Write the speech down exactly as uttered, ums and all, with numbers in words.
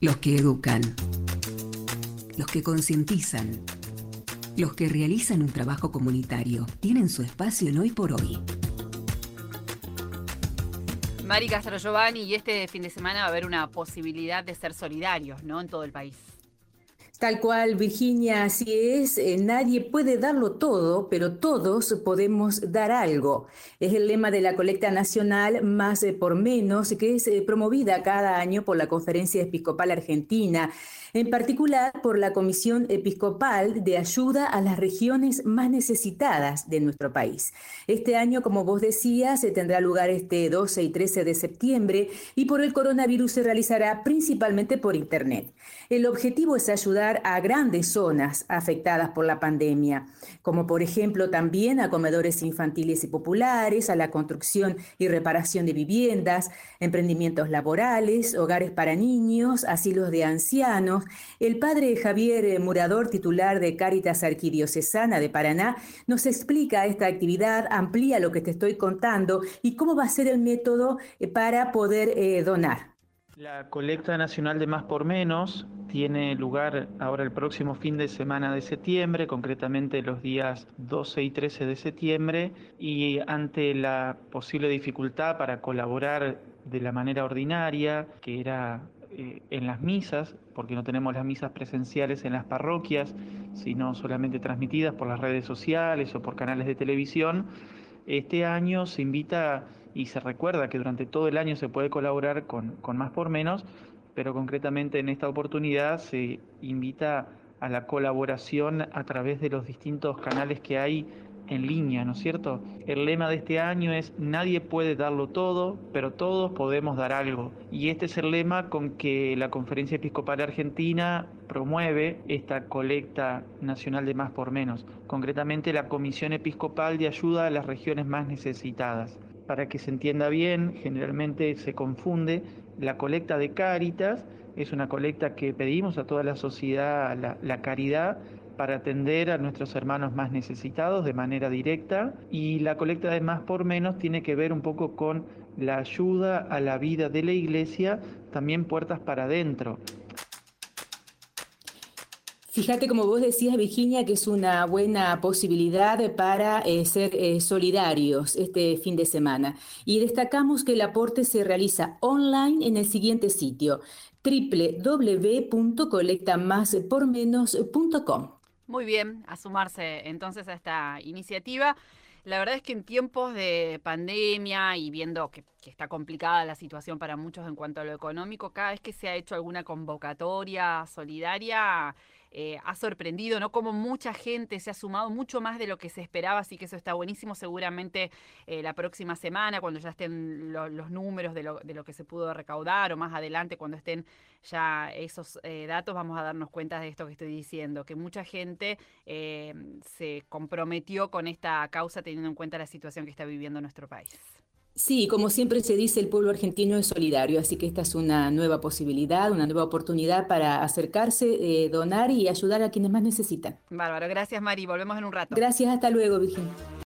Los que educan, los que concientizan, los que realizan un trabajo comunitario, tienen su espacio en Hoy por Hoy. Mari Castro Giovanni, y este fin de semana va a haber una posibilidad de ser solidarios, ¿no? En todo el país. Tal cual, Virginia, así es. Eh, nadie puede darlo todo, pero todos podemos dar algo. Es el lema de la colecta nacional Más eh, por Menos, que es eh, promovida cada año por la Conferencia Episcopal Argentina, en particular por la Comisión Episcopal de Ayuda a las Regiones Más Necesitadas de nuestro país. Este año, como vos decías, se tendrá lugar este doce y trece de septiembre y por el coronavirus se realizará principalmente por Internet. El objetivo es ayudar a grandes zonas afectadas por la pandemia, como por ejemplo también a comedores infantiles y populares, a la construcción y reparación de viviendas, emprendimientos laborales, hogares para niños, asilos de ancianos. El padre Javier Murador, titular de Cáritas Arquidiocesana de Paraná, nos explica esta actividad, amplía lo que te estoy contando y cómo va a ser el método para poder eh, donar. La colecta nacional de Más por Menos tiene lugar ahora el próximo fin de semana de septiembre, concretamente los días doce y trece de septiembre, y ante la posible dificultad para colaborar de la manera ordinaria, que era eh, en las misas, porque no tenemos las misas presenciales en las parroquias, sino solamente transmitidas por las redes sociales o por canales de televisión, este año se invita y se recuerda que durante todo el año se puede colaborar con, con Más por Menos, pero concretamente en esta oportunidad se invita a la colaboración a través de los distintos canales que hay en línea, ¿no es cierto? El lema de este año es: nadie puede darlo todo, pero todos podemos dar algo. Y este es el lema con que la Conferencia Episcopal Argentina promueve esta colecta nacional de Más por Menos, concretamente la Comisión Episcopal de Ayuda a las Regiones Más Necesitadas. Para que se entienda bien, generalmente se confunde. La colecta de Cáritas es una colecta que pedimos a toda la sociedad, la, la caridad, para atender a nuestros hermanos más necesitados de manera directa, y la colecta de Más por Menos tiene que ver un poco con la ayuda a la vida de la iglesia, también puertas para adentro. Fíjate, como vos decías, Virginia, que es una buena posibilidad para eh, ser eh, solidarios este fin de semana. Y destacamos que el aporte se realiza online en el siguiente sitio: doble u doble u doble u punto colecta más por menos punto com. Muy bien, a sumarse entonces a esta iniciativa. La verdad es que en tiempos de pandemia y viendo que, que está complicada la situación para muchos en cuanto a lo económico, cada vez que se ha hecho alguna convocatoria solidaria, eh, ha sorprendido, ¿no? Como mucha gente se ha sumado, mucho más de lo que se esperaba, así que eso está buenísimo. Seguramente eh, la próxima semana, cuando ya estén lo, los números de lo, de lo que se pudo recaudar, o más adelante, cuando estén ya esos eh, datos, vamos a darnos cuenta de esto que estoy diciendo, que mucha gente eh, se comprometió con esta causa teniendo en cuenta la situación que está viviendo nuestro país. Sí, como siempre se dice, el pueblo argentino es solidario, así que esta es una nueva posibilidad, una nueva oportunidad para acercarse, eh, donar y ayudar a quienes más necesitan. Bárbaro, gracias Mari, volvemos en un rato. Gracias, hasta luego, Virginia.